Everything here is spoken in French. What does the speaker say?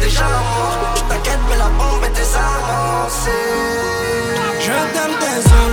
déjà mort. T'inquiète mais la bombe est désamorcée. Je t'aime désolé.